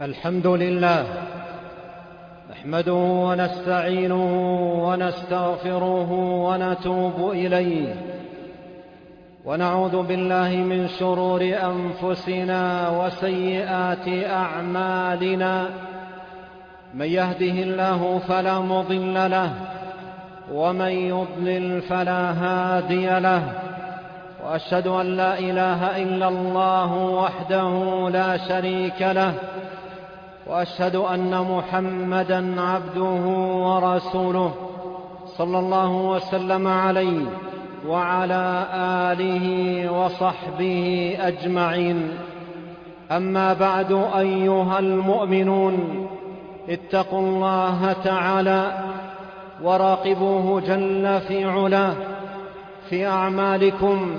الحمد لله نحمده ونستعينه ونستغفره ونتوب إليه، ونعوذ بالله من شرور أنفسنا وسيئات أعمالنا. من يهده الله فلا مضل له، ومن يضلل فلا هادي له، وأشهد أن لا إله إلا الله وحده لا شريك له، وأشهد أن محمدًا عبده ورسوله صلى الله وسلم عليه وعلى آله وصحبه أجمعين. أما بعد، أيها المؤمنون، اتقوا الله تعالى وراقبوه جل في علاه في أعمالكم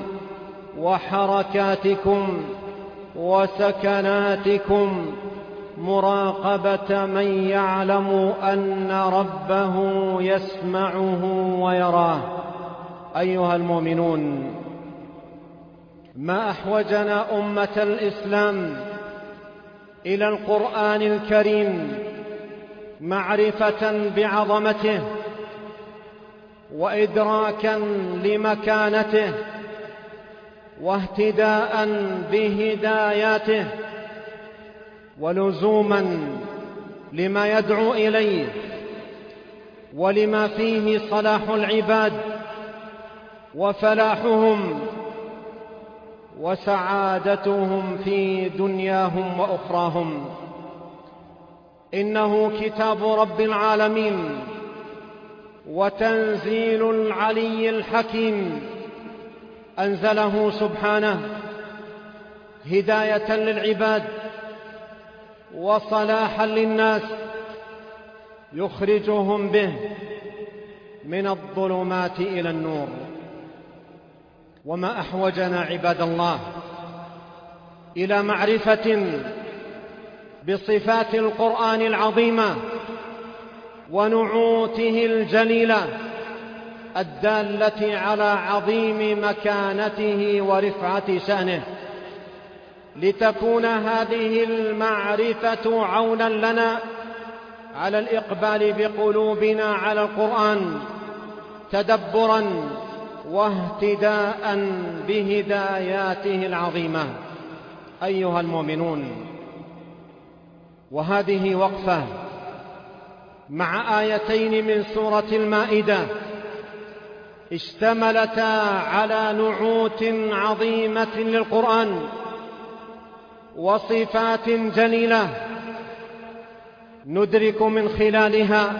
وحركاتكم وسكناتكم، مراقبة من يعلم أن ربه يسمعه ويراه. أيها المؤمنون، ما أحوجنا أمة الإسلام إلى القرآن الكريم معرفة بعظمته وإدراكا لمكانته واهتداء بهداياته ولزوما لما يدعو إليه ولما فيه صلاح العباد وفلاحهم وسعادتهم في دنياهم وأخراهم. إنه كتاب رب العالمين وتنزيل العلي الحكيم، أنزله سبحانه هداية للعباد وصلاحا للناس، يخرجهم به من الظلمات إلى النور. وما أحوجنا عباد الله إلى معرفة بصفات القرآن العظيمة ونعوته الجليلة الدالة على عظيم مكانته ورفعة شأنه، لتكون هذه المعرفة عونا لنا على الإقبال بقلوبنا على القرآن، تدبرا واهتداء بهداياته العظيمة. أيها المؤمنون، وهذه وقفة مع آيتين من سورة المائدة اشتملتا على نعوت عظيمة للقرآن وصفات جليلة، ندرك من خلالها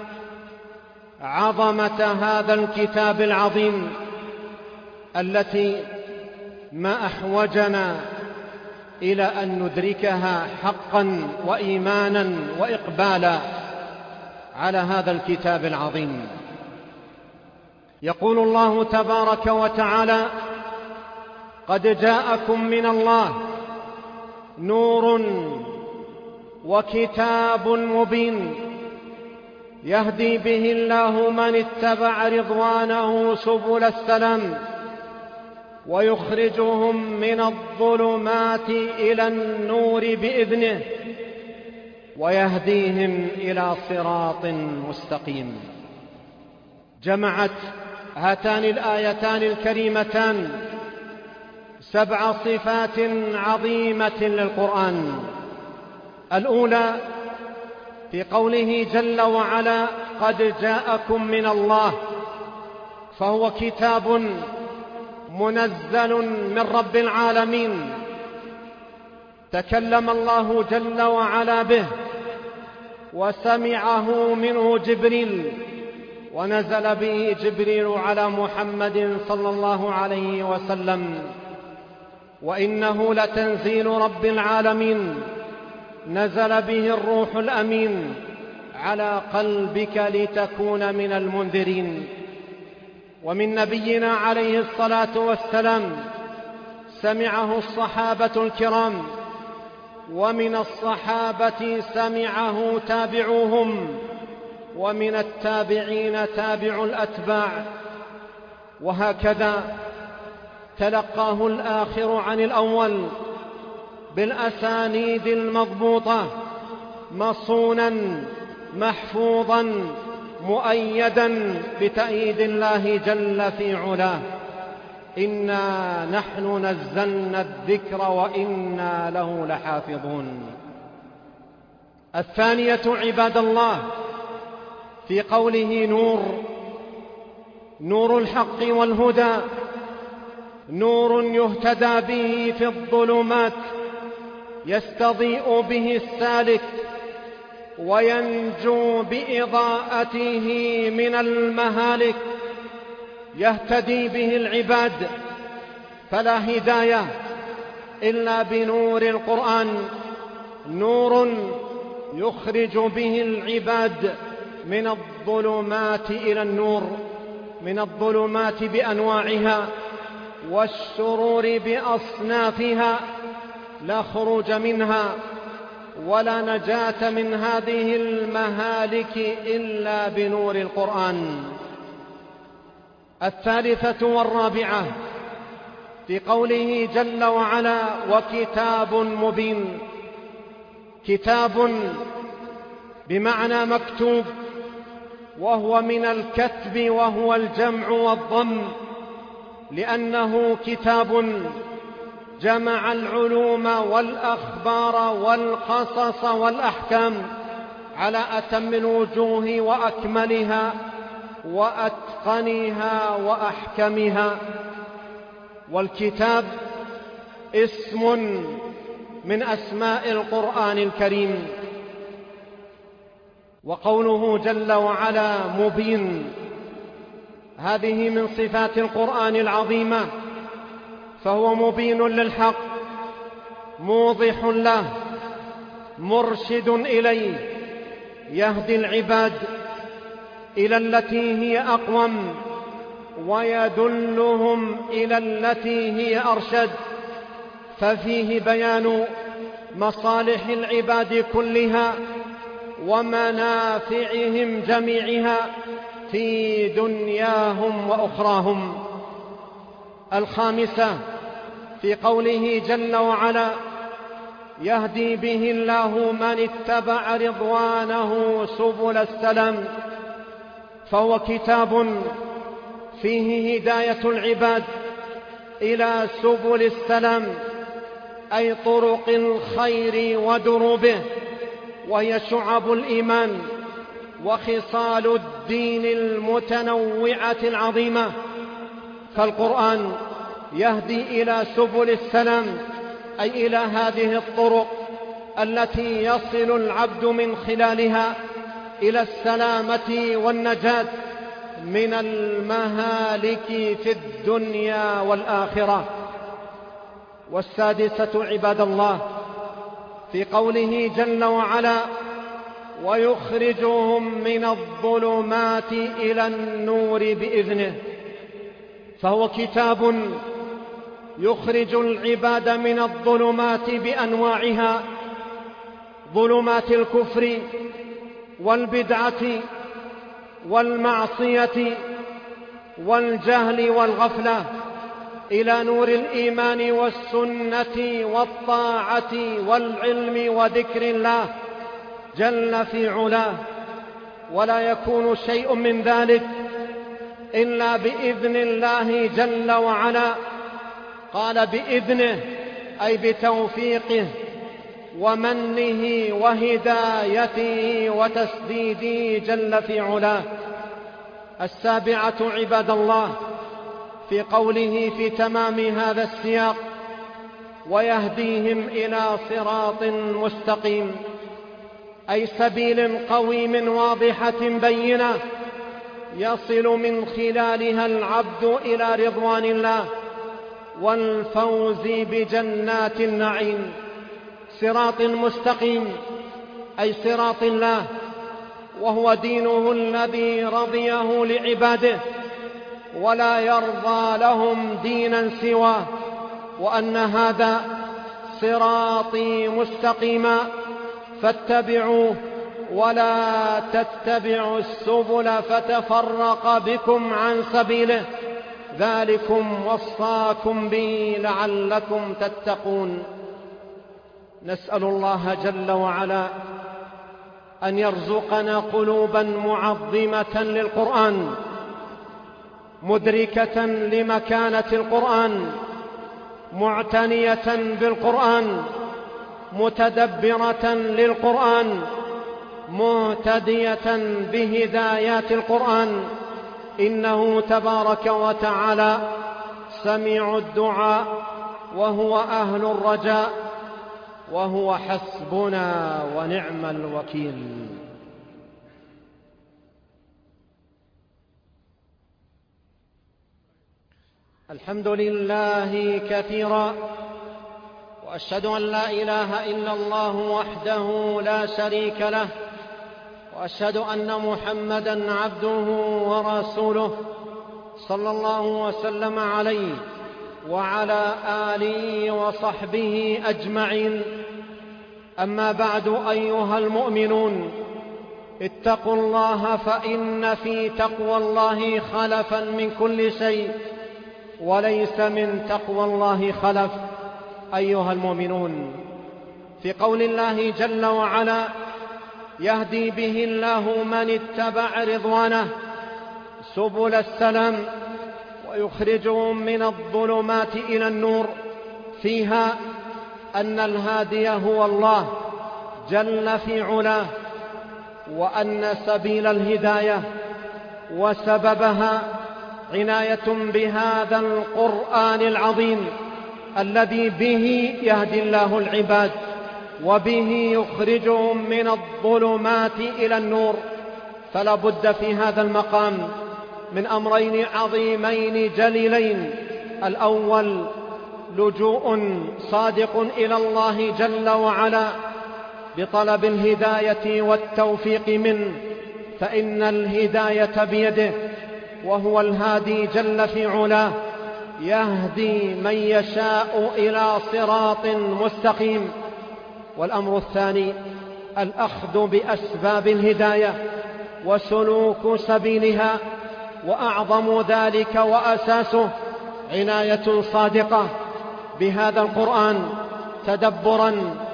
عظمة هذا الكتاب العظيم التي ما أحوجنا إلى أن ندركها حقا وإيمانا وإقبالا على هذا الكتاب العظيم. يقول الله تبارك وتعالى: قد جاءكم من الله نور وكتاب مبين يهدي به الله من اتبع رضوانه سبل السلام ويخرجهم من الظلمات إلى النور بإذنه ويهديهم إلى صراط مستقيم. جمعت هاتان الآيتان الكريمتان 7 صفات عظيمة للقرآن. الأولى في قوله جل وعلا: قد جاءكم من الله، فهو كتاب منزل من رب العالمين تكلم الله جل وعلا به وسمعه منه جبريل، ونزل به جبريل على محمد صلى الله عليه وسلم، وإنه لتنزيل رب العالمين نزل به الروح الأمين على قلبك لتكون من المنذرين. ومن نبينا عليه الصلاة والسلام سمعه الصحابة الكرام، ومن الصحابة سمعه تابعوهم، ومن التابعين تابع الأتباع، وهكذا تلقاه الآخر عن الأول بالأسانيد المضبوطة مصونا محفوظا مؤيدا بتأييد الله جل في علاه. إنا نحن نزلنا الذكر وإنا له لحافظون. الثانية عباد الله في قوله نور الحق والهدى، نور يهتدى به في الظلمات يستضيء به السالك وينجو بإضاءته من المهالك، يهتدي به العباد، فلا هداية إلا بنور القرآن، نور يخرج به العباد من الظلمات إلى النور، من الظلمات بأنواعها والشرور بأصنافها، لا خروج منها ولا نجاة من هذه المهالك إلا بنور القرآن. الثالثة والرابعة في قوله جل وعلا وكتاب مبين. كتاب بمعنى مكتوب، وهو من الكتب وهو الجمع والضم، لأنه كتاب جمع العلوم والأخبار والقصص والأحكام على أتم الوجوه وأكملها وأتقنها وأحكمها. والكتاب اسم من أسماء القرآن الكريم. وقوله جل وعلا مبين، هذه من صفات القرآن العظيمة، فهو مبين للحق، موضح له، مرشد إليه، يهدي العباد إلى التي هي أقوم ويدلهم إلى التي هي أرشد، ففيه بيان مصالح العباد كلها ومنافعهم جميعها في دنياهم وأخراهم. الخامسة في قوله جل وعلا يهدي به الله من اتبع رضوانه سبل السلام، فهو كتاب فيه هداية العباد إلى سبل السلام، أي طرق الخير ودروبه، وهي شعب الإيمان وخصال الدين المتنوعة العظيمة. فالقرآن يهدي إلى سبل السلام، أي إلى هذه الطرق التي يصل العبد من خلالها إلى السلامة والنجاة من المهالك في الدنيا والآخرة. والسادسة عباد الله في قوله جل وعلا ويخرجهم من الظلمات إلى النور بإذنه، فهو كتاب يخرج العباد من الظلمات بأنواعها، ظلمات الكفر والبدعة والمعصية والجهل والغفلة، إلى نور الإيمان والسنة والطاعة والعلم وذكر الله جل في علاه. ولا يكون شيء من ذلك إلا بإذن الله جل وعلا. قال بإذنه أي بتوفيقه ومنه وهدايته وتسديده جل في علاه. السابعة عباد الله في قوله في تمام هذا السياق ويهديهم إلى صراط مستقيم، أي سبيل قويم واضحة بينة يصل من خلالها العبد إلى رضوان الله والفوز بجنات النعيم. صراط مستقيم أي صراط الله، وهو دينه الذي رضيه لعباده ولا يرضى لهم دينا سواه، وأن هذا صراطي مستقيما فاتبعوه ولا تتبعوا السبل فتفرق بكم عن سبيله، ذلكم وصاكم به لعلكم تتقون. نسأل الله جل وعلا أن يرزقنا قلوبا معظمة للقرآن، مدركة لمكانة القرآن، معتنية بالقرآن، متدبرة للقرآن، مهتدية بهدايات القرآن. إنه تبارك وتعالى سميع الدعاء، وهو أهل الرجاء، وهو حسبنا ونعم الوكيل. الحمد لله كثيرا، وأشهد أن لا إله إلا الله وحده لا شريك له، وأشهد أن محمدًا عبده ورسوله صلى الله وسلم عليه وعلى آله وصحبه أجمعين. أما بعد، أيها المؤمنون، اتقوا الله، فإن في تقوى الله خلفا من كل شيء، وليس من تقوى الله خلف. أيها المؤمنون، في قول الله جل وعلا: يهدي به الله من اتبع رضوانه سبل السلام ويخرجهم من الظلمات إلى النور، فيها أن الهادي هو الله جل في علاه، وأن سبيل الهداية وسببها عناية بهذا القرآن العظيم الذي به يهدي الله العباد، وبه يخرجهم من الظلمات إلى النور. فلا بد في هذا المقام من أمرين عظيمين جليلين: الأول لجوء صادق إلى الله جل وعلا بطلب الهداية والتوفيق منه، فإن الهداية بيده، وهو الهادي جل في علاه، يهدي من يشاء إلى صراط مستقيم. والأمر الثاني الأخذ بأسباب الهداية وسلوك سبيلها، وأعظم ذلك وأساسه عناية صادقة بهذا القرآن تدبرا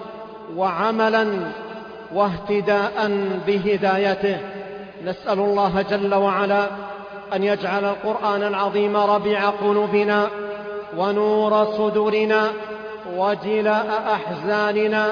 وعملا واهتداء بهدايته. نسأل الله جل وعلا أن يجعل القرآن العظيم ربيع قلوبنا ونور صدورنا وجلاء أحزاننا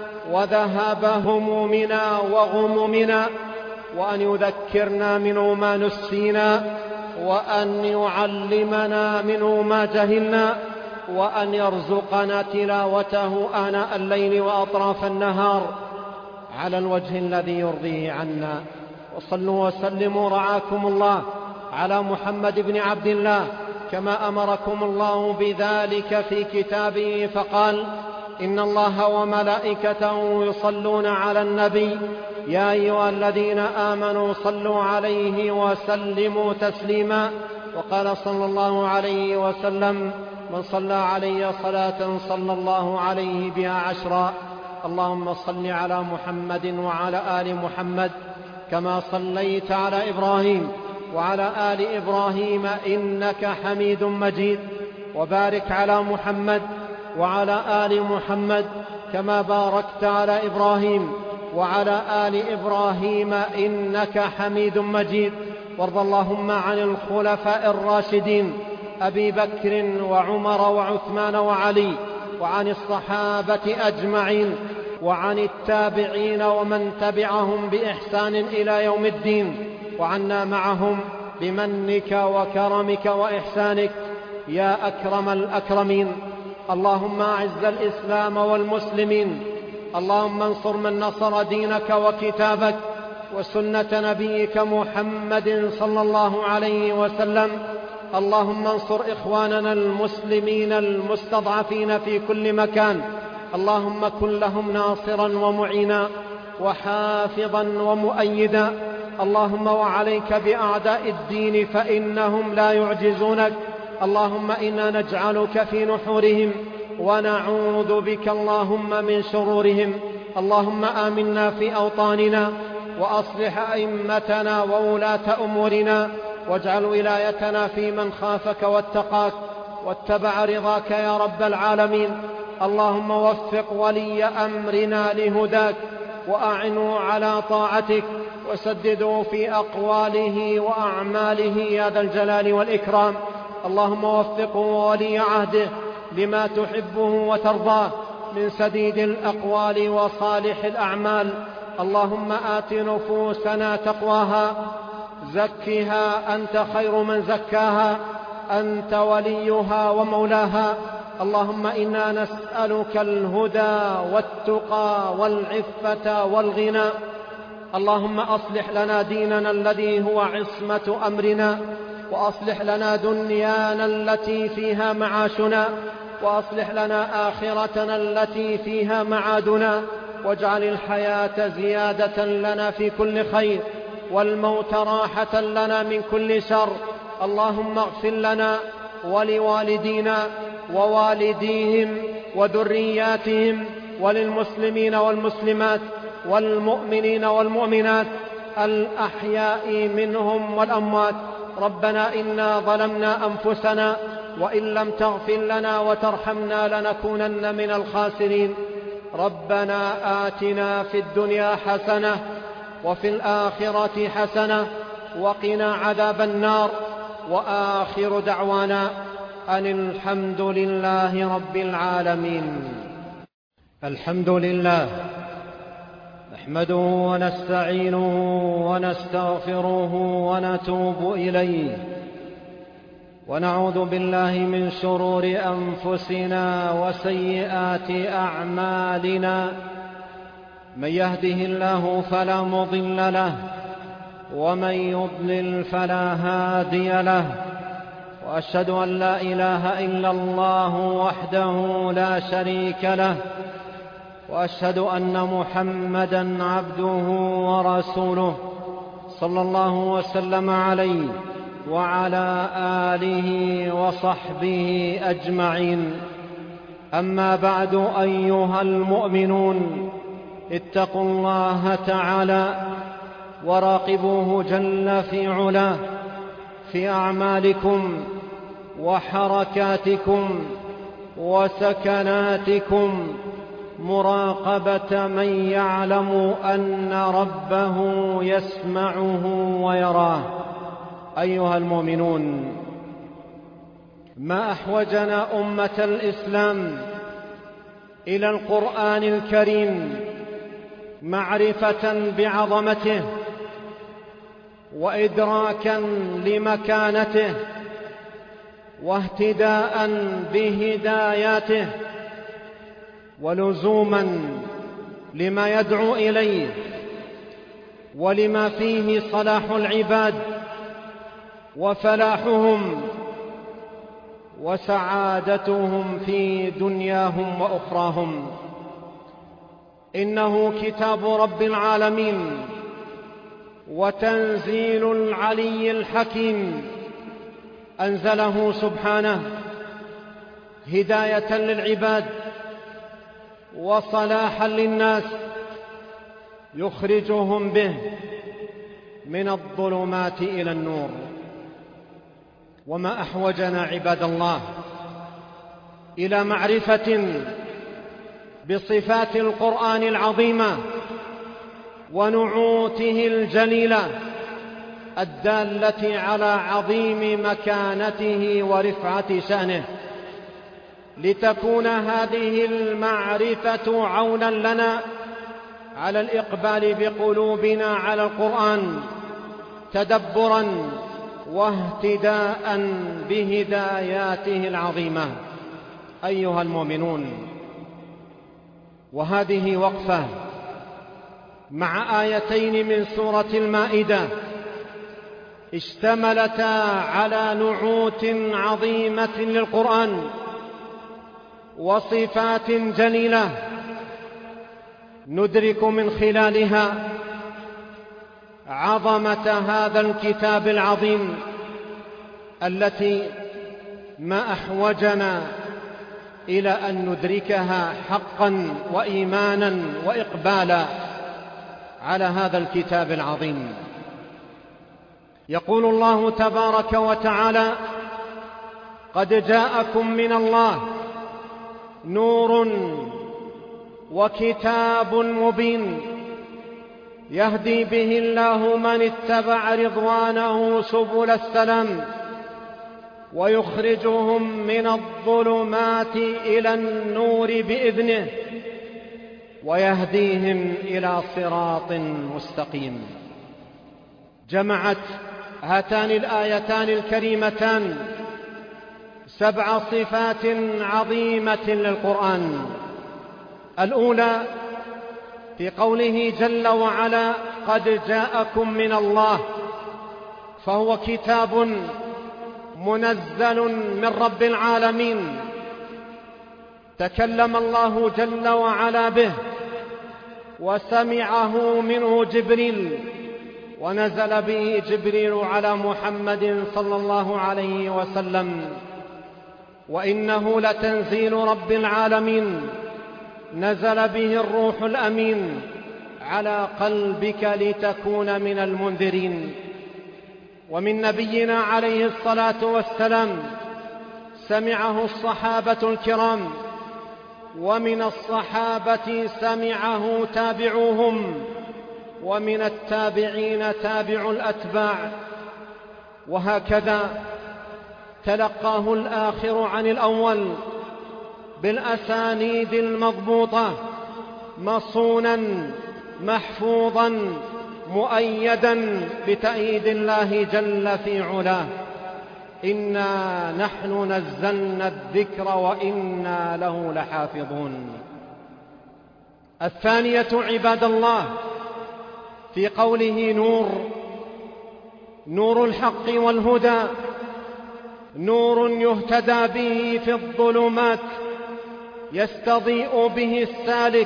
وذهاب همومنا وغمومنا، وأن يذكرنا منه ما نسينا، وأن يعلمنا منه ما جهلنا، وأن يرزقنا تلاوته آناء الليل وأطراف النهار على الوجه الذي يرضيه عنا. وصلوا وسلموا رعاكم الله على محمد بن عبد الله، كما أمركم الله بذلك في كتابه، فقال: إن الله وملائكته يصلون على النبي، يا أيها الذين آمنوا صلوا عليه وسلموا تسليما. وقال صلى الله عليه وسلم: من صلى علي صلاة صلى الله عليه بها 10. اللهم صل على محمد وعلى آل محمد كما صليت على إبراهيم وعلى آل إبراهيم إنك حميد مجيد، وبارك على محمد وعلى آل محمد كما باركت على إبراهيم وعلى آل إبراهيم إنك حميد مجيد. وارض اللهم عن الخلفاء الراشدين أبي بكر وعمر وعثمان وعلي، وعن الصحابة أجمعين، وعن التابعين ومن تبعهم بإحسان إلى يوم الدين، وعنا معهم بمنك وكرمك وإحسانك يا أكرم الأكرمين. اللهم أعز الإسلام والمسلمين، اللهم انصر من نصر دينك وكتابك وسنة نبيك محمد صلى الله عليه وسلم. اللهم انصر إخواننا المسلمين المستضعفين في كل مكان، اللهم كن لهم ناصرا ومعينا وحافظا ومؤيدا. اللهم وعليك بأعداء الدين فإنهم لا يعجزونك. اللهم إنا نجعلك في نحورهم ونعوذ بك اللهم من شرورهم. اللهم آمنا في أوطاننا، وأصلح أئمتنا وولاة أمورنا، واجعل ولايتنا في من خافك واتقاك واتبع رضاك يا رب العالمين. اللهم وفق ولي أمرنا لهداك، وأعنوا على طاعتك، وسددوا في أقواله وأعماله يا ذا الجلال والإكرام. اللهم وفقه وولي عهده لما تحبه وترضاه من سديد الأقوال وصالح الأعمال. اللهم آت نفوسنا تقواها، زكها أنت خير من زكاها، أنت وليها ومولاها. اللهم إنا نسألك الهدى والتقى والعفة والغنى. اللهم أصلح لنا ديننا الذي هو عصمة أمرنا، وأصلح لنا دنيانا التي فيها معاشنا، وأصلح لنا آخرتنا التي فيها معادنا، واجعل الحياة زيادة لنا في كل خير، والموت راحة لنا من كل شر. اللهم اغفر لنا ولوالدينا ووالديهم وذرياتهم، وللمسلمين والمسلمات والمؤمنين والمؤمنات الأحياء منهم والأموات. ربنا إنا ظلمنا أنفسنا، وإن لم تغفر لنا وترحمنا لنكونن من الخاسرين. ربنا آتنا في الدنيا حسنة وفي الآخرة حسنة وقنا عذاب النار. وآخر دعوانا أن الحمد لله رب العالمين. الحمد لله نحمده ونستعينه ونستغفره ونتوب إليه، ونعوذ بالله من شرور أنفسنا وسيئات أعمالنا. من يهده الله فلا مضل له، ومن يضلل فلا هادي له. وأشهد أن لا إله إلا الله وحده لا شريك له، وأشهد أن محمدًا عبده ورسوله صلى الله وسلم عليه وعلى آله وصحبه أجمعين. أما بعد، أيها المؤمنون، اتقوا الله تعالى وراقبوه جل في علاه في أعمالكم وحركاتكم وسكناتكم، مراقبة من يعلم أن ربه يسمعه ويراه. أيها المؤمنون، ما أحوجنا أمة الإسلام إلى القرآن الكريم معرفة بعظمته وإدراكا لمكانته واهتداء بهداياته ولزوما لما يدعو إليه ولما فيه صلاح العباد وفلاحهم وسعادتهم في دنياهم وأخراهم. إنه كتاب رب العالمين وتنزيل العلي الحكيم، أنزله سبحانه هداية للعباد وصلاحا للناس، يخرجهم به من الظلمات إلى النور. وما أحوجنا عباد الله إلى معرفة بصفات القرآن العظيمة ونعوته الجليلة الدالة على عظيم مكانته ورفعة شأنه، لتكون هذه المعرفة عونا لنا على الإقبال بقلوبنا على القرآن، تدبرا واهتداء بهداياته العظيمة. أيها المؤمنون، وهذه وقفة مع آيتين من سورة المائدة اشتملتا على نعوت عظيمة للقرآن وصفات جليلة ندرك من خلالها عظمة هذا الكتاب العظيم، التي ما أحوجنا إلى أن ندركها حقا وإيمانا وإقبالا على هذا الكتاب العظيم. يقول الله تبارك وتعالى: قد جاءكم من الله نور وكتاب مبين يهدي به الله من اتبع رضوانه سبل السلام ويخرجهم من الظلمات إلى النور بإذنه ويهديهم إلى صراط مستقيم. جمعت هاتان الآيتان الكريمتان 7 صفات عظيمة للقرآن. الأولى في قوله جل وعلا: قد جاءكم من الله، فهو كتاب منزل من رب العالمين تكلم الله جل وعلا به وسمعه منه جبريل، ونزل به جبريل على محمد صلى الله عليه وسلم، وإنه لتنزيل رب العالمين نزل به الروح الأمين على قلبك لتكون من المنذرين. ومن نبينا عليه الصلاة والسلام سمعه الصحابة الكرام، ومن الصحابة سمعه تابعوهم، ومن التابعين تابع الأتباع، وهكذا تلقاه الآخر عن الأول بالأسانيد المضبوطة، مصونا محفوظا مؤيدا بتأييد الله جل في علاه: إنا نحن نزلنا الذكر وإنا له لحافظون. الثانية عباد الله في قوله نور الحق والهدى، نور يهتدى به في الظلمات يستضيء به السالك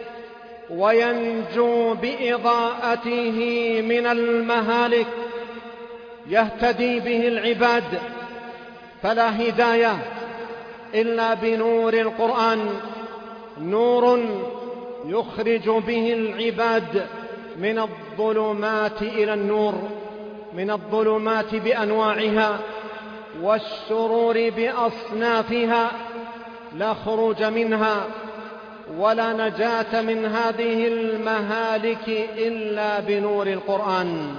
وينجو بإضاءته من المهالك، يهتدي به العباد، فلا هداية إلا بنور القرآن، نور يخرج به العباد من الظلمات إلى النور، من الظلمات بأنواعها والشرور بأصنافها، لا خروج منها ولا نجاة من هذه المهالك إلا بنور القرآن.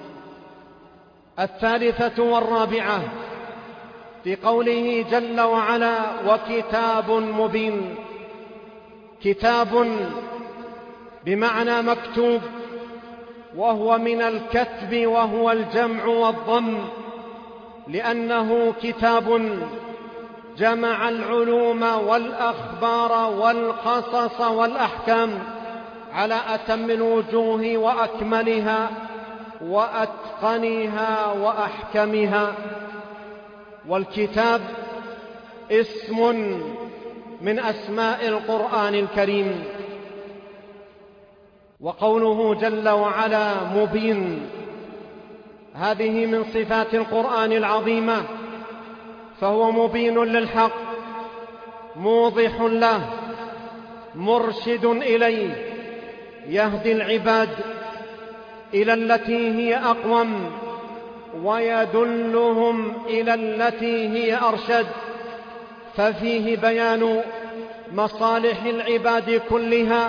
الثالثة والرابعة في قوله جل وعلا: وكتاب مبين. كتاب بمعنى مكتوب، وهو من الكتب وهو الجمع والضم، لأنه كتاب جمع العلوم والأخبار والقصص والأحكام على أتم الوجوه وأكملها وأتقنها وأحكمها. والكتاب اسم من أسماء القرآن الكريم. وقوله جل وعلا مبين، هذه من صفات القرآن العظيمة، فهو مبين للحق، موضح له، مرشد إليه، يهدي العباد إلى التي هي أقوم ويدلهم إلى التي هي أرشد، ففيه بيان مصالح العباد كلها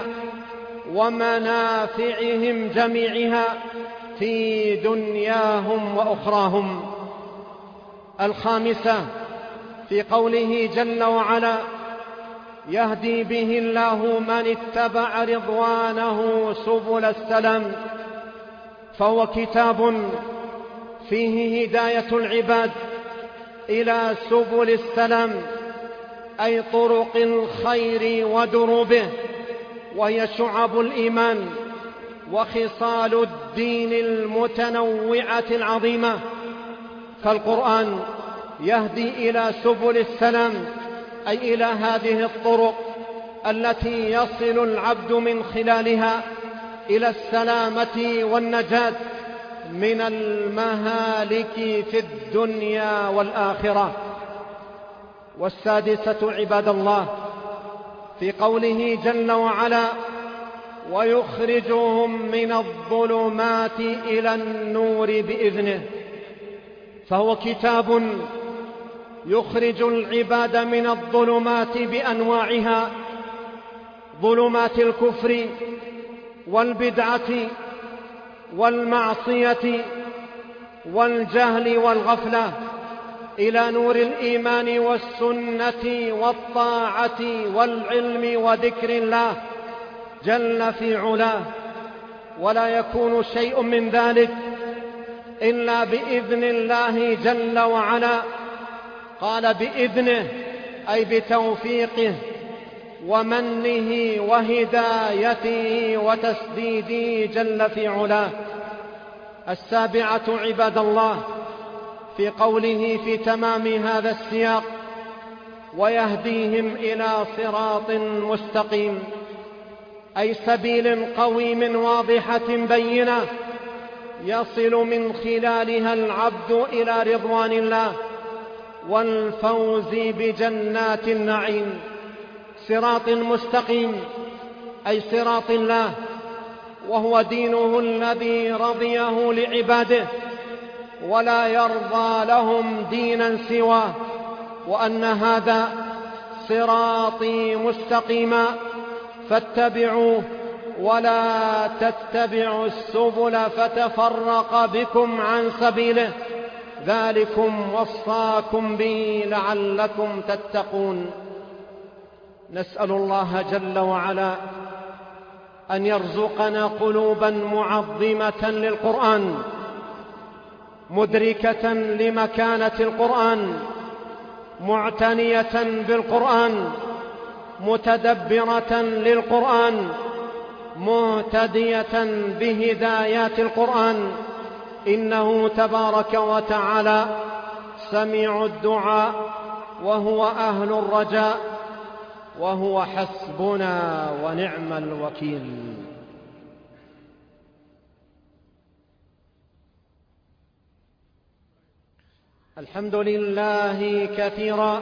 ومنافعهم جميعها في دنياهم وأخراهم. الخامسة في قوله جل وعلا: يهدي به الله من اتبع رضوانه سبل السلام، فهو كتاب فيه هداية العباد إلى سبل السلام، أي طرق الخير ودروبه، وهي شعب الإيمان وخصال الدين المتنوعة العظيمة. فالقرآن يهدي إلى سبل السلام، أي إلى هذه الطرق التي يصل العبد من خلالها إلى السلامة والنجاة من المهالك في الدنيا والآخرة. والسادسة عباد الله في قوله جل وعلا: ويخرجهم من الظلمات إلى النور بإذنه، فهو كتاب يخرج العباد من الظلمات بأنواعها، ظلمات الكفر والبدعة والمعصية والجهل والغفلة إلى نور الإيمان والسنة والطاعة والعلم وذكر الله جل في علاه. ولا يكون شيء من ذلك إلا بإذن الله جل وعلا. قال بإذنه أي بتوفيقه ومنه وهدايته وتسديده جل في علاه. السابعة عباد الله في قوله في تمام هذا السياق: ويهديهم إلى صراط مستقيم، أي سبيل قويم واضحة بينة يصل من خلالها العبد إلى رضوان الله والفوز بجنات النعيم. صراط مستقيم أي صراط الله، وهو دينه الذي رضيه لعباده ولا يرضى لهم دينا سواه، وأن هذا صراطي مستقيما فاتبعوه ولا تتبعوا السبل فتفرق بكم عن سبيله، ذلكم وصاكم به لعلكم تتقون. نسأل الله جل وعلا أن يرزقنا قلوبا معظمة للقرآن، مدركة لمكانة القرآن، معتنية بالقرآن، متدبرة للقرآن، مهتدية بهدايات القرآن. إنه تبارك وتعالى سميع الدعاء وهو أهل الرجاء، وهو حسبنا ونعم الوكيل. الحمد لله كثيرا،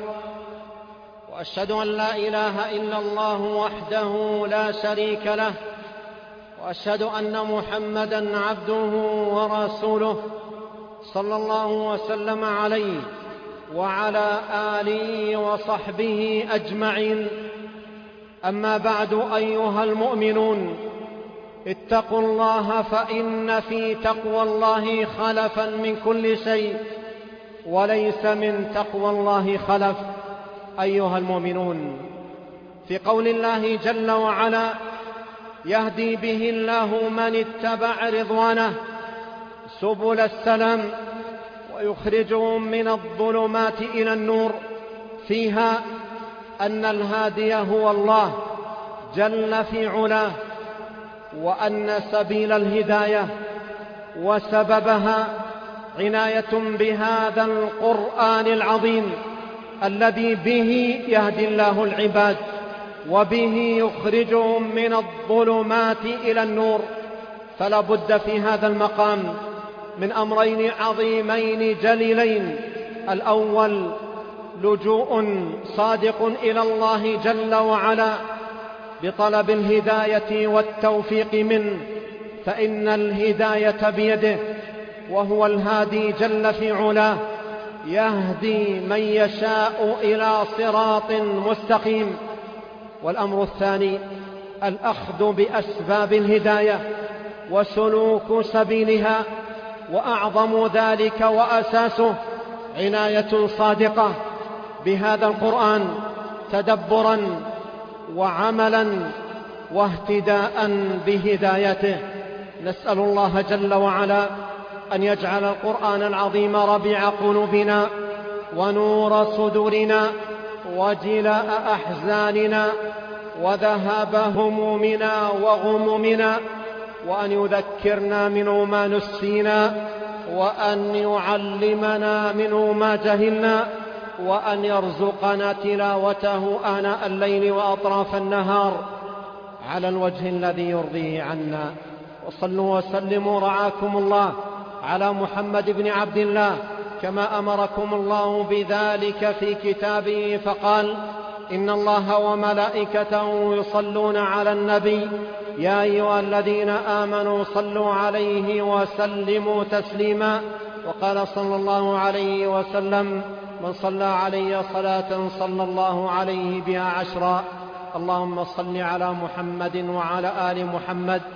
وأشهد أن لا إله إلا الله وحده لا شريك له، وأشهد أن محمدًا عبده ورسوله صلى الله وسلم عليه وعلى آله وصحبه أجمعين. أما بعد، أيها المؤمنون، اتقوا الله، فإن في تقوى الله خلفا من كل شيء، وليس من تقوى الله خلف. أيها المؤمنون، في قول الله جل وعلا: يهدي به الله من اتبع رضوانه سبل السلام ويخرجهم من الظلمات إلى النور، فيها أن الهادي هو الله جل في علاه، وأن سبيل الهداية وسببها عناية بهذا القرآن العظيم الذي به يهدي الله العباد وبه يخرجهم من الظلمات إلى النور. فلا بد في هذا المقام من أمرين عظيمين جليلين: الأول لجوء صادق إلى الله جل وعلا بطلب الهداية والتوفيق منه، فإن الهداية بيده، وهو الهادي جل في علاه، يهدي من يشاء إلى صراط مستقيم. والأمر الثاني الأخذ بأسباب الهداية وسلوك سبيلها، وأعظم ذلك وأساسه عناية صادقة بهذا القرآن تدبرا وعملا واهتداء بهدايته. نسأل الله جل وعلا أن يجعل القرآن العظيم ربيع قلوبنا ونور صدورنا وجلاء أحزاننا وذهاب همومنا وغمومنا، وأن يذكرنا منه ما نسينا، وأن يعلمنا منه ما جهلنا، وأن يرزقنا تلاوته آناء الليل وأطراف النهار على الوجه الذي يرضيه عنا. وصلوا وسلموا رعاكم الله على محمد بن عبد الله كما أمركم الله بذلك في كتابه، فقال: إن الله وملائكته يصلون على النبي يا أيها الذين آمنوا صلوا عليه وسلموا تسليما. وقال صلى الله عليه وسلم: من صلى علي صلاة صلى الله عليه بها 10. اللهم صل على محمد وعلى آل محمد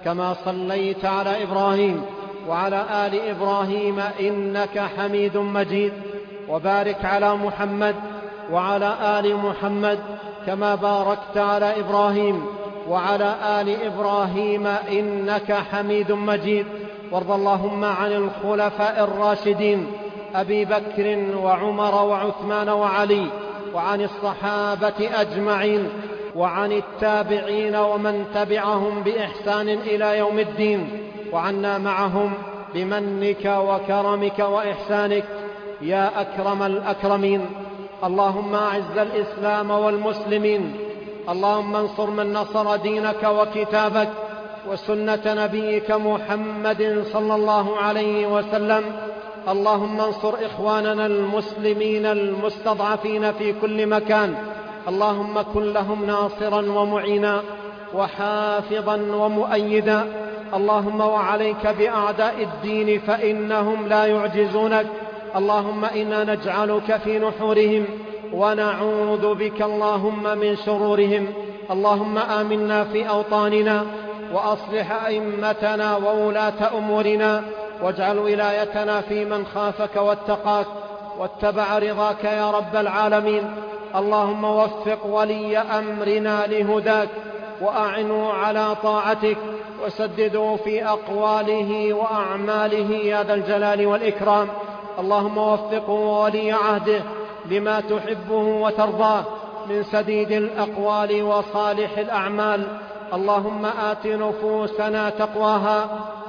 كما صليت على إبراهيم وعلى آل إبراهيم إنك حميد مجيد، وبارك على محمد وعلى آل محمد كما باركت على إبراهيم وعلى آل إبراهيم إنك حميد مجيد. وارض اللهم عن الخلفاء الراشدين أبي بكر وعمر وعثمان وعلي، وعن الصحابة أجمعين، وعن التابعين ومن تبعهم بإحسان إلى يوم الدين، وعنا معهم بمنك وكرمك وإحسانك يا أكرم الأكرمين. اللهم أعز الإسلام والمسلمين، اللهم انصر من نصر دينك وكتابك وسنة نبيك محمد صلى الله عليه وسلم. اللهم انصر إخواننا المسلمين المستضعفين في كل مكان، اللهم كن لهم ناصرا ومعينا وحافظا ومؤيدا. اللهم وعليك بأعداء الدين فإنهم لا يعجزونك. اللهم إنا نجعلك في نحورهم ونعوذ بك اللهم من شرورهم. اللهم آمنا في أوطاننا وأصلح أئمتنا وولاة أمورنا، واجعل ولايتنا في من خافك واتقاك واتبع رضاك يا رب العالمين. اللهم وفق ولي أمرنا لهداك، وأعنوا على طاعتك، وسددوا في أقواله وأعماله يا ذا الجلال والإكرام. اللهم وفقه وولي عهده لما تحبه وترضاه من سديد الأقوال وصالح الأعمال. اللهم آت نفوسنا تقواها،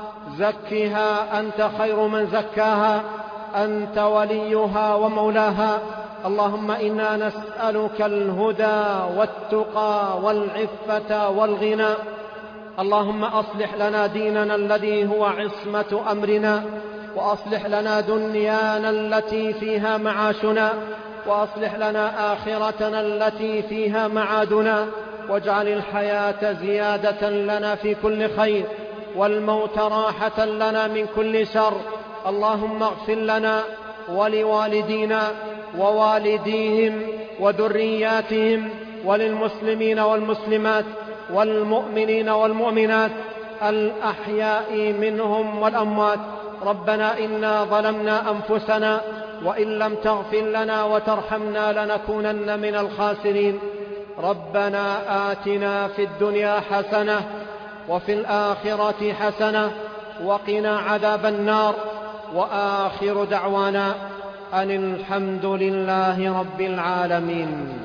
زكها أنت خير من زكاها، أنت وليها ومولاها. اللهم إنا نسألك الهدى والتقى والعفة والغنى. اللهم أصلح لنا ديننا الذي هو عصمة أمرنا، وأصلح لنا دنيانا التي فيها معاشنا، وأصلح لنا آخرتنا التي فيها معادنا، واجعل الحياة زيادة لنا في كل خير، والموت راحة لنا من كل شر. اللهم اغفر لنا ولوالدينا ووالديهم وذرياتهم، وللمسلمين والمسلمات والمؤمنين والمؤمنات الأحياء منهم والأموات. ربنا إنا ظلمنا أنفسنا، وإن لم تغفر لنا وترحمنا لنكونن من الخاسرين. ربنا آتنا في الدنيا حسنة وفي الآخرة حسنة وقنا عذاب النار. وآخر دعوانا أن الحمد لله رب العالمين.